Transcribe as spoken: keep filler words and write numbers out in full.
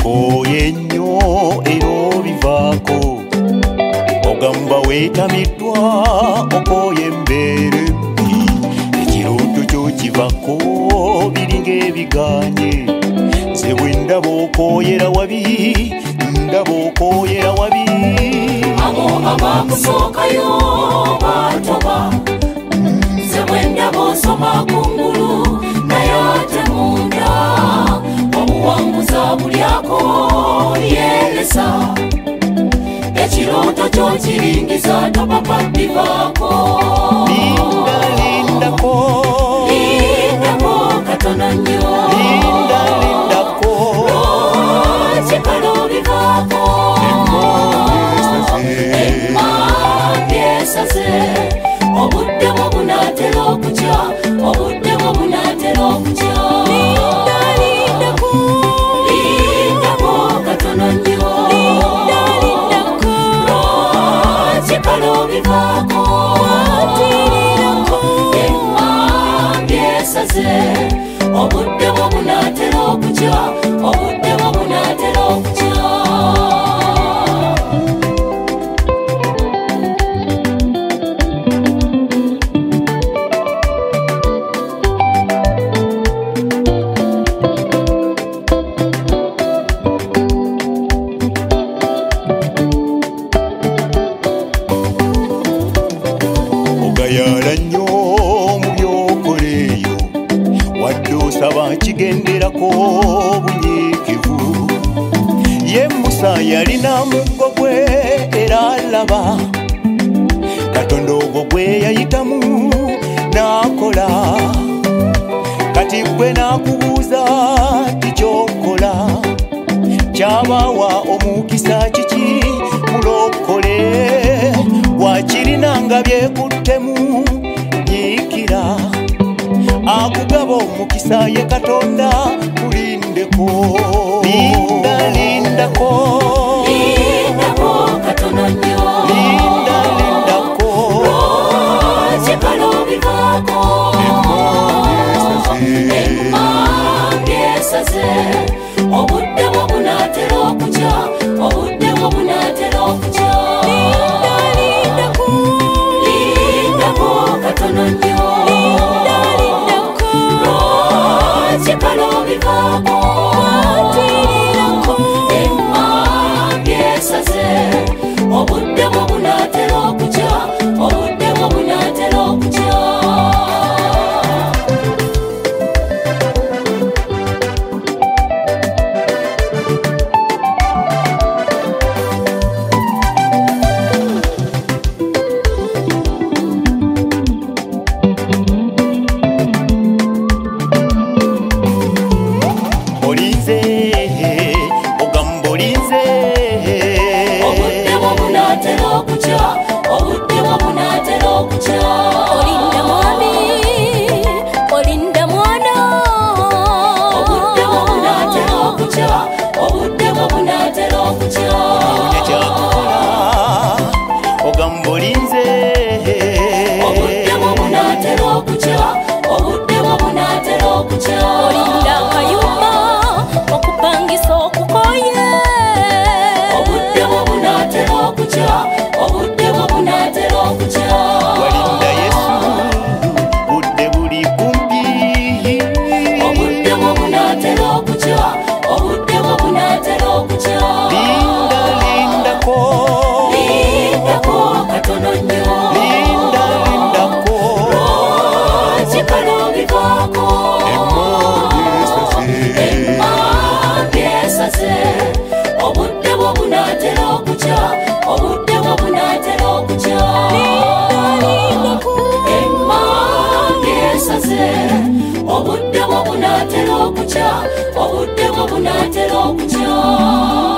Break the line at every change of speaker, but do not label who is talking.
okoye nnyo era obivaako ogamba weetamiddwa okoye embeera embi ekirooto kyo kivako biringa ebiganye nze bwe ndaba okoyera wabi ndaba okoyera wabi
abo abakusookayo batoba nze bwe ndaba osoma kungulu naye ate munda obuwanguza bulyako lyelesa ekirooto kyo kiringiza topapa bivaako
linda lindako
lindako katono nnyo
linda lindako
kikalo bivaako emambyesaze obudde bwo bunaatera okutya obudde bwo bunaatera okutya
linda lindako
lindako katono nnyo
linda lindako
kikalo bivaako
watirirako
emambyesaze obudde bwo bunaatera okutya obudde bwo bunaatera okutya
ogayala nnyo mu byokoleeyo wadde osaba kigenderako bunyiikivu ye musa yalina muggo gwe era alaba katonda ogwo gwe yayitamu n'akola kati gwe n'akubuuza tikyokola kyabaawa omukisa kiki mulokole wakirinanga byekuttemu nyiikira akugaba omukisa ye katonda mulindeko linda lindako
lindako katono nnyo
linda lindako
kikalo bivaako embambyesaze obudde bwo bunaatera okutya obudde bwo bunaatera okutya
linda lindako
lindako katono nnyo
linda lindako
kikalo bivaako
watirirako
embambyesaze obudde bwo bunaatera okutya obudde bwo bunaatera okutya
olinze ogamba olinze
obudde bwo bunaatera okutya obudde bwo bunaatera okutya
olinda mwami olinda mwana
obudde bwo bunaatera okutya obudde bwo bunaatera okutya
ekyakukola ogamba olinze
obudde bwo bunaatera okutya obudde bwo bunaatera okutya
olinda akayumba okupangisa okukoye
obudde bwo bunaatera okutya obudde bwo bunaatera okutya
walinda yesu budde buli kumpi
obudde bwo bunaatera okutya obudde bwo bunaatera okutya
linda lindako
lindako katono nnyo
linda lindako
kikalo bivaako embambyesaze obudde bwo bunaatera okutya obudde bwo bunaatera okutya embambyesaze obudde bwo bunaatera okutya obudde bwo bunaatera okutya